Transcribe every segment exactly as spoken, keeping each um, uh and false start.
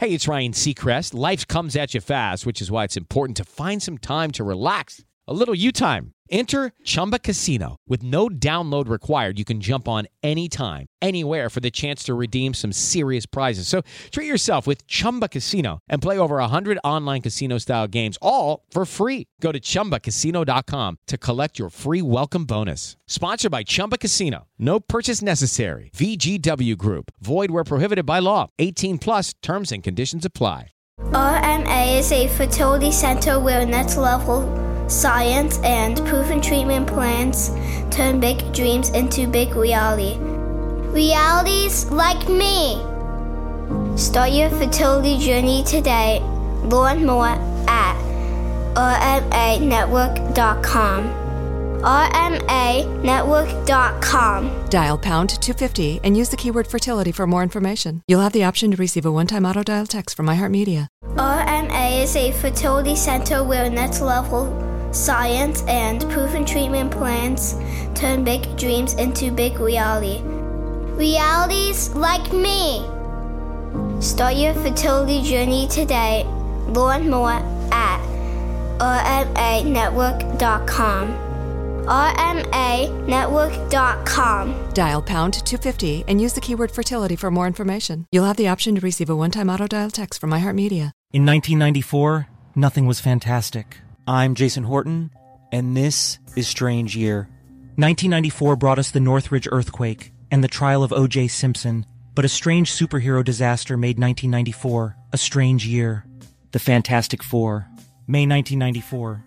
Hey, it's Ryan Seacrest. Life comes at you fast, which is why it's important to find some time to relax. A little you time. Enter Chumba Casino. With no download required, you can jump on anytime, anywhere for the chance to redeem some serious prizes. So treat yourself with Chumba Casino and play over one hundred online casino-style games, all for free. Go to Chumba Casino dot com to collect your free welcome bonus. Sponsored by Chumba Casino. No purchase necessary. V G W Group. Void where prohibited by law. eighteen plus terms and conditions apply. R M A is a fertility center where next-level science and proven treatment plans turn big dreams into big reality. Realities like me. Start your fertility journey today. Learn more at R M A network dot com. R M A network dot com. Dial pound two fifty and use the keyword fertility for more information. You'll have the option to receive a one-time auto-dial text from iHeartMedia. R M A is a fertility center where next-level science and proven treatment plans turn big dreams into big reality. Realities like me. Start your fertility journey today. Learn more at R M A network dot com. R M A network dot com. Dial pound two fifty and use the keyword fertility for more information. You'll have the option to receive a one-time auto-dial text from iHeartMedia. In nineteen ninety-four, nothing was fantastic. I'm Jason Horton, and this is Strange Year. nineteen ninety-four brought us the Northridge earthquake and the trial of O J Simpson, but a strange superhero disaster made nineteen ninety-four a strange year. The Fantastic Four, May nineteen ninety-four.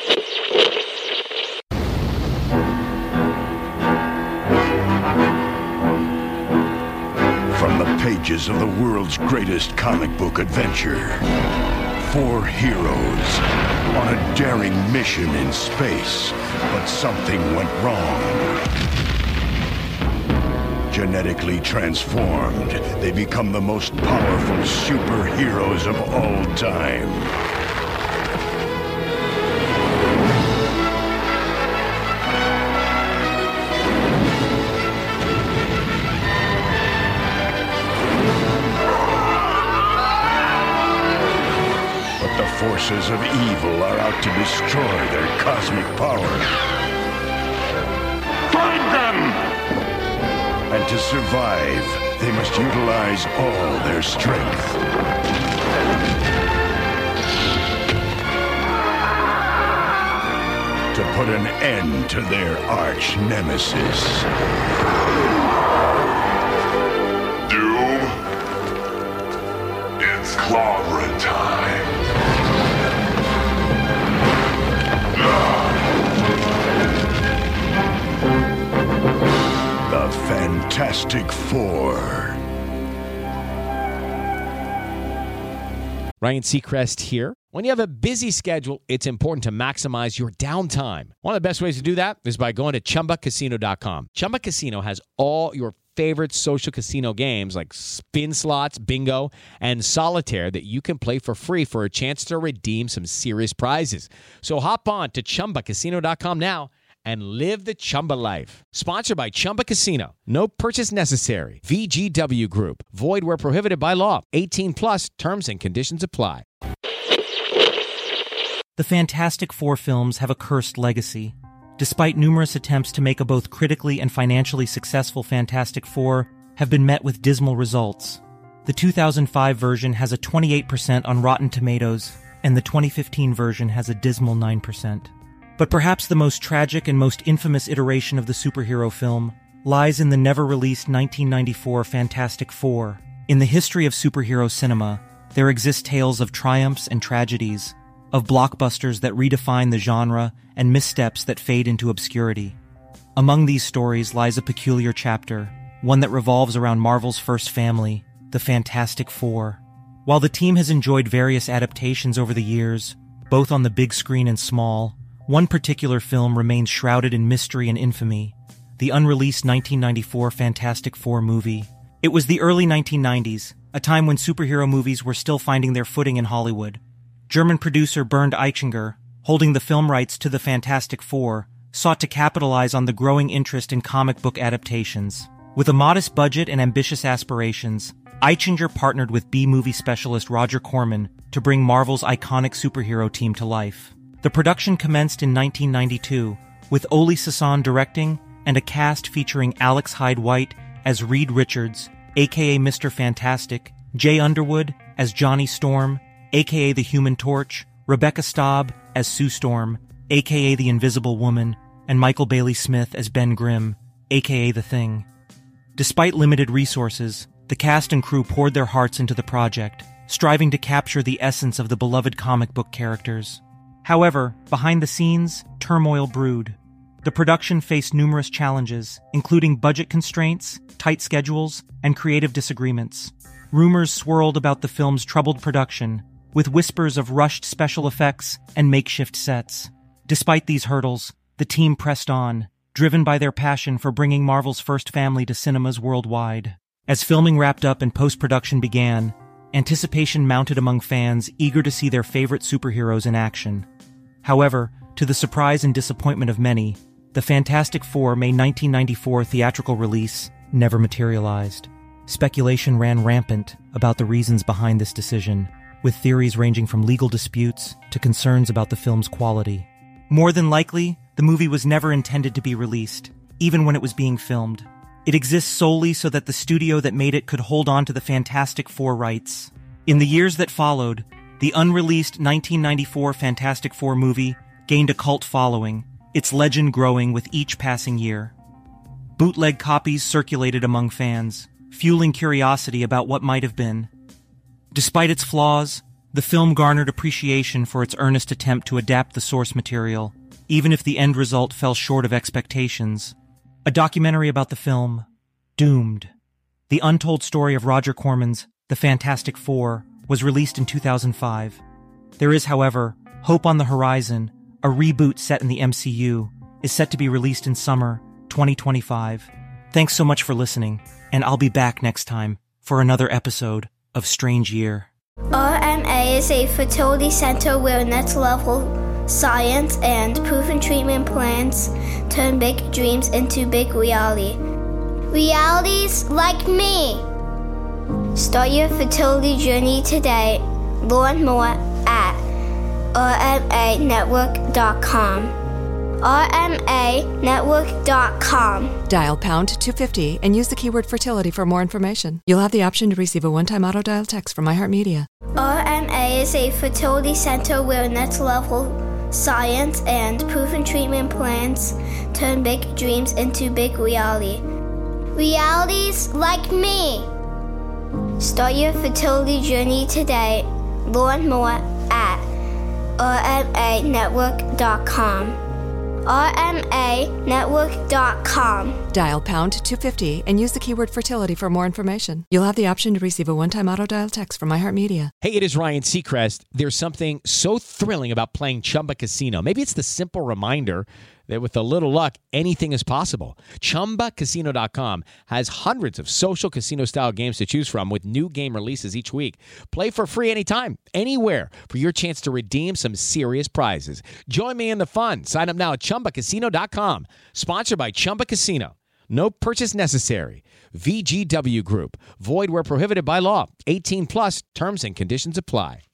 From the pages of the world's greatest comic book adventure, four heroes on a daring mission in space, but something went wrong. Genetically transformed, they become the most powerful superheroes of all time. The forces of evil are out to destroy their cosmic power. Find them! And to survive, they must utilize all their strength. To put an end to their arch nemesis. Doom? It's clobbering time. The Fantastic Four. Ryan Seacrest here. When you have a busy schedule, it's important to maximize your downtime. One of the best ways to do that is by going to Chumba Casino dot com. Chumba Casino has all your favorite social casino games like spin slots, bingo, and solitaire that you can play for free for a chance to redeem some serious prizes. So hop on to Chumba Casino dot com now and live the Chumba life. Sponsored by Chumba Casino. No purchase necessary. V G W Group. Void where prohibited by law. eighteen plus terms and conditions apply. The Fantastic Four films have a cursed legacy. Despite numerous attempts to make a both critically and financially successful Fantastic Four have been met with dismal results. The two thousand five version has a twenty-eight percent on Rotten Tomatoes, and the twenty fifteen version has a dismal nine percent. But perhaps the most tragic and most infamous iteration of the superhero film lies in the never-released nineteen ninety-four Fantastic Four. In the history of superhero cinema, there exist tales of triumphs and tragedies, of blockbusters that redefine the genre and missteps that fade into obscurity. Among these stories lies a peculiar chapter, one that revolves around Marvel's first family, the Fantastic Four. While the team has enjoyed various adaptations over the years, both on the big screen and small, one particular film remains shrouded in mystery and infamy, the unreleased nineteen ninety-four Fantastic Four movie. It was the early nineteen nineties, a time when superhero movies were still finding their footing in Hollywood. German producer Bernd Eichinger, holding the film rights to the Fantastic Four, sought to capitalize on the growing interest in comic book adaptations. With a modest budget and ambitious aspirations, Eichinger partnered with B-movie specialist Roger Corman to bring Marvel's iconic superhero team to life. The production commenced in nineteen ninety-two, with Oli Sasson directing and a cast featuring Alex Hyde White as Reed Richards, aka Mister Fantastic, Jay Underwood as Johnny Storm, aka the Human Torch, Rebecca Staub as Sue Storm, aka the Invisible Woman, and Michael Bailey Smith as Ben Grimm, aka The Thing. Despite limited resources, the cast and crew poured their hearts into the project, striving to capture the essence of the beloved comic book characters. However, behind the scenes, turmoil brewed. The production faced numerous challenges, including budget constraints, tight schedules, and creative disagreements. Rumors swirled about the film's troubled production, with whispers of rushed special effects and makeshift sets. Despite these hurdles, the team pressed on, driven by their passion for bringing Marvel's first family to cinemas worldwide. As filming wrapped up and post-production began, anticipation mounted among fans eager to see their favorite superheroes in action. However, to the surprise and disappointment of many, the Fantastic Four May nineteen ninety-four theatrical release never materialized. Speculation ran rampant about the reasons behind this decision, with theories ranging from legal disputes to concerns about the film's quality. More than likely, the movie was never intended to be released, even when it was being filmed. It exists solely so that the studio that made it could hold on to the Fantastic Four rights. In the years that followed, the unreleased nineteen ninety-four Fantastic Four movie gained a cult following, its legend growing with each passing year. Bootleg copies circulated among fans, fueling curiosity about what might have been. Despite its flaws, the film garnered appreciation for its earnest attempt to adapt the source material, even if the end result fell short of expectations. A documentary about the film, Doomed, the untold story of Roger Corman's The Fantastic Four, was released in two thousand five. There is, however, hope on the horizon. A reboot set in the M C U is set to be released in summer twenty twenty-five. Thanks so much for listening, and I'll be back next time for another episode of Strange Year. R M A is a fertility center where next-level science and proven treatment plans turn big dreams into big reality. Realities like me! Start your fertility journey today. Learn more at R M A network dot com. R M A network dot com. Dial pound two fifty and use the keyword fertility for more information. You'll have the option to receive a one-time auto-dial text from iHeartMedia. R M A is a fertility center where next-level science and proven treatment plans turn big dreams into big reality. Realities like me! Start your fertility journey today. Learn more at R M A network dot com. R M A network dot com. Dial pound two fifty and use the keyword fertility for more information. You'll have the option to receive a one-time auto-dial text from iHeartMedia. Hey, it is Ryan Seacrest. There's something so thrilling about playing Chumba Casino. Maybe it's the simple reminder that with a little luck, anything is possible. Chumba Casino dot com has hundreds of social casino-style games to choose from with new game releases each week. Play for free anytime, anywhere for your chance to redeem some serious prizes. Join me in the fun. Sign up now at Chumba Casino dot com. Sponsored by Chumba Casino. No purchase necessary. V G W Group. Void where prohibited by law. eighteen plus terms and conditions apply.